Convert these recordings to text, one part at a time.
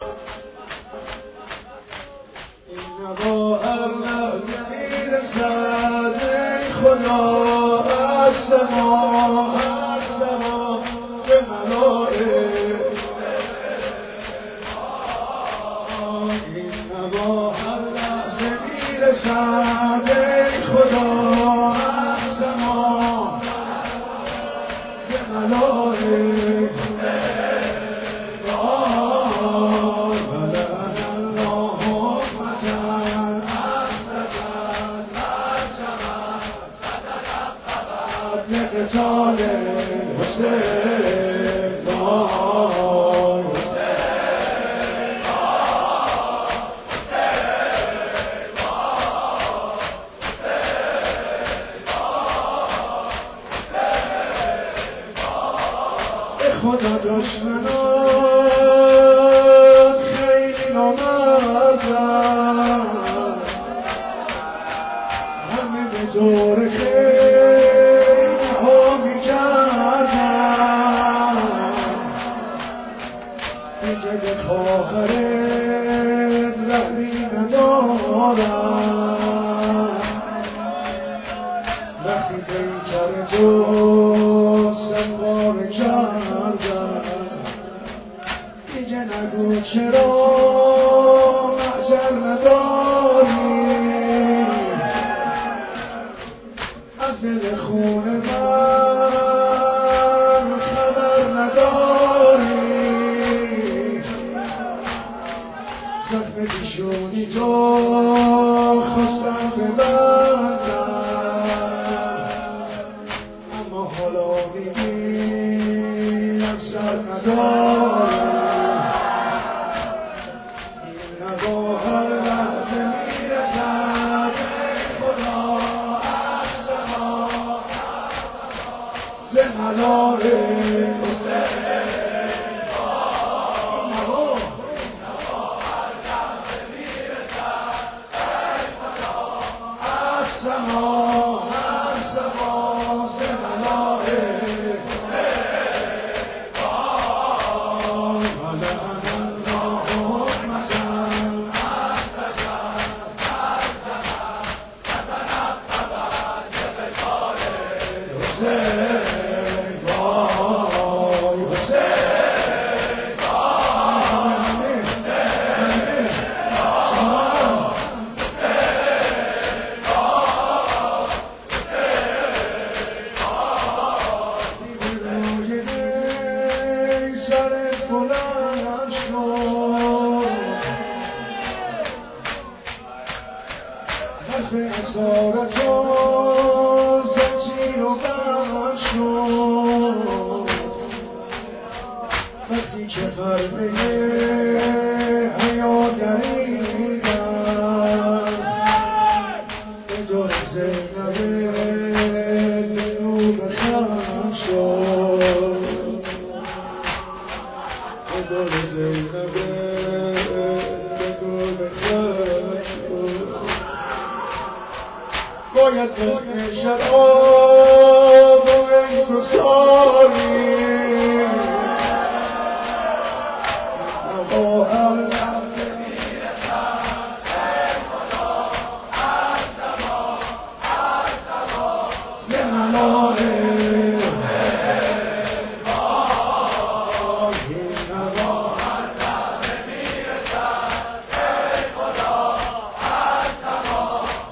با هر لحظه میرسد ای خدا از سما به ملائک این با هر لحظه میرسد ای خدا از سما به ملائک قتال حسین وای به خدا دشمنان خیلی نامردن همه به دور به خواهرت رحمی ندارم وقتی پیکر تو سنبار کردم دیگه نگو چرا معجل نداری از دل خون من خبر نداری زخم پیشونی تو خواستم ببندم اما حالا میبینم سر ندارم این نوا هر لحظه میرسد خدا از سما ز ملائک حرف اسارت و زنجیر و بند شد وقتی که پرده حیا دریدم به دور زینبه بگو بخند شد به دور زینبه بگو بخند شد باید قسم شراب و انکساری با هر لحظه میرسد ای خدا از سما ز ملائک این نوا هر لحظه میرسد ای خدا از سما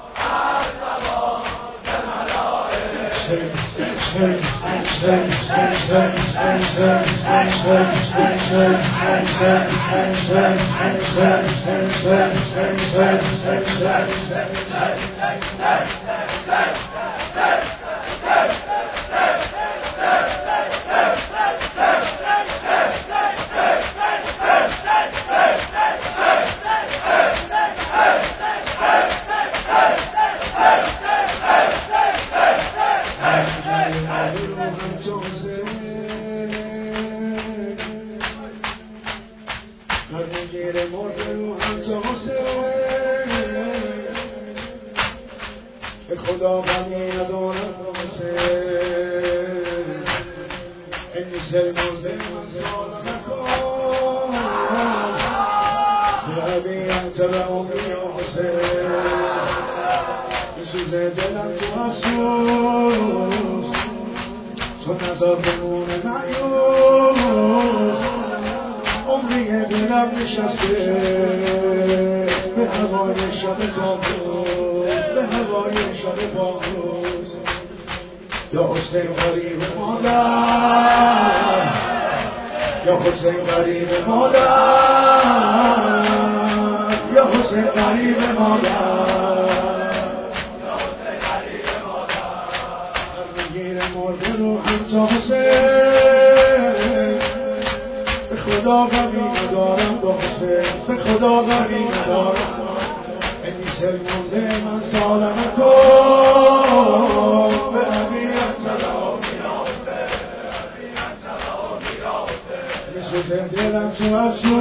میگیره مرده رو هم تا حسین به خدا غمی ندارم حسین این سر مرده من سالم کن ابی انت رحمی یا حسین میسوزه دلم تو افسوس تو نزار بمونه مایوس عمری دلم نشسته به هوای شب تابوت به هوای شب پاکوس یا حسین غریب مادر یا حسین غریب مادر یا حسین غریب مادر هر میگیر مرده رو تا حسین به خدا غمی ندارم با حسین به خدا غمی ندارم ای سلمونده من سالم کن به عبیت میسوزه دلم تو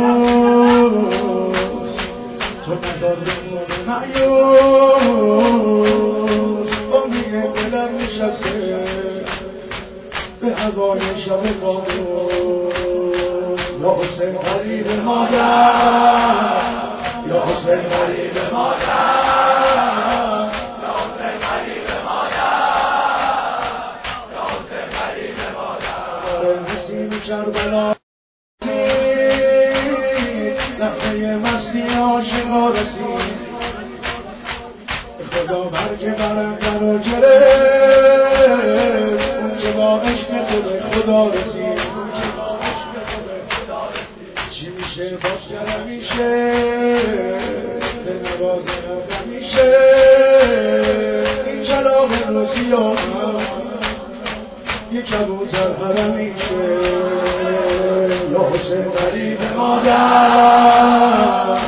افسوس تو نزار بمونه مایوس عمری دلم نشسته به هوای شب پاکوس یا حسین غریب مادر یا حسین غریب مادر یا حسین غریب مادر یا حسین غریب مادر نسیم کربلا لحظه مستی عاشقا رسید خدا برگ برنده رو گرفت اون که با عشق تو به خدا رسید چی میشه باش کرم میشه به نوازه نفر میشه این جلاب رو سیاه یک کبوتر حرم میشه یا حسین غریب مادر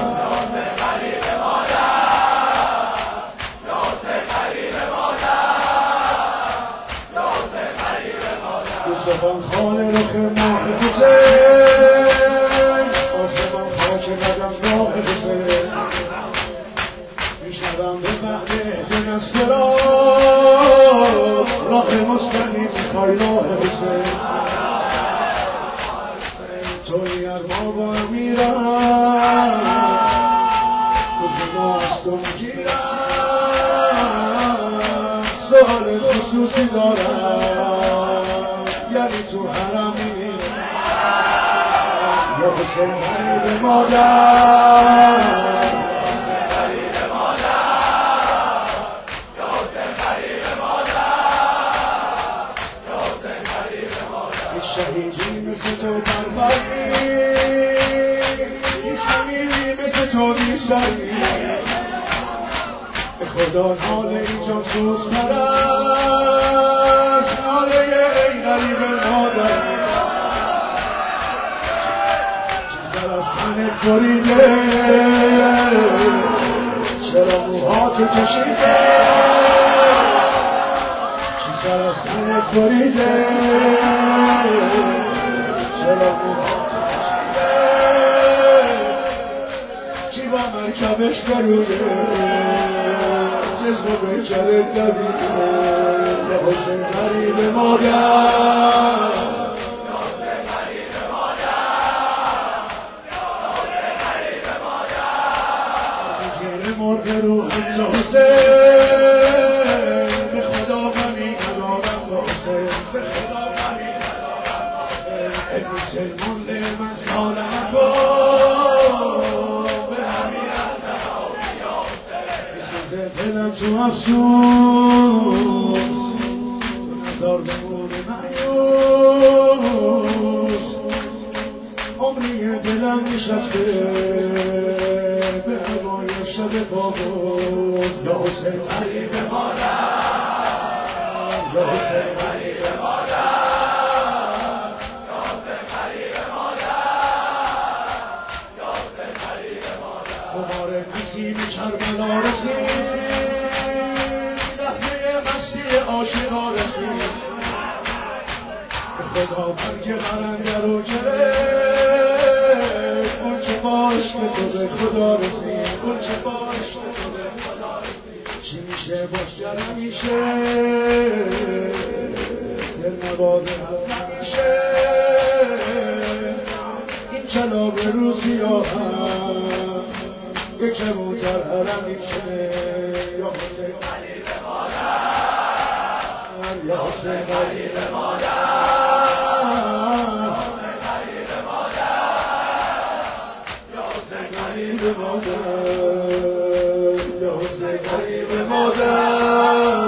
آسمان خانه رخ ماه حسین آسمان خاک قدم راه حسین میشنوم به بعد اهدن الصراط راه مستقیم میخوای راه حسین توی ارما با میرم گزینا از تو میگیرم سوال خصوصی دارم یعنی تو حرمی یا حسین غریب مادر یا حسین غریب مادر یا حسین غریب مادر یا حسین غریب مادر هیچ شهیدی مثل تو پروردی هیچ امیری مثل تو نیستنی به خدا ناله ای جاسوس نرست ناله ای غریب مادر چی سر از تنت بریده چرا موهاتو کشیده چی سر از تنت بریده چرا موهاتو کشیده چی با مرکبش بروده جسم و بیچاره دویده یا حسین غریب مادر یا حسین غریب مادر یا حسین غریب مادر گیر مرغ روحم تو حسین به خدا غمی ندارم با حسین به خدا غمی ندارم ای مسلمونده من سالم کن به همیت دلم تو افسوس نزار بمونه مایوس عمری دلم نشسته به هوای شب پاکوس یا حسین غریب مادر یا حسین غریب مادر یا حسین غریب مادر یا حسین غریب مادر غبار نسیم کربلا رسید عاشقا رسید به خدا برگ برنده رو گرفت اون که با عشق تو به خدا رسید اون که با عشق تو به خدا رسید چی میشه باش گرم میشه دل نوازه هم نمیشه این کلاب روزی ها هم یک کبوتر حرم میشه یا حسین قریب مادر یا حسین قریب مادر یا حسین قریب مادر یا حسین قریب مادر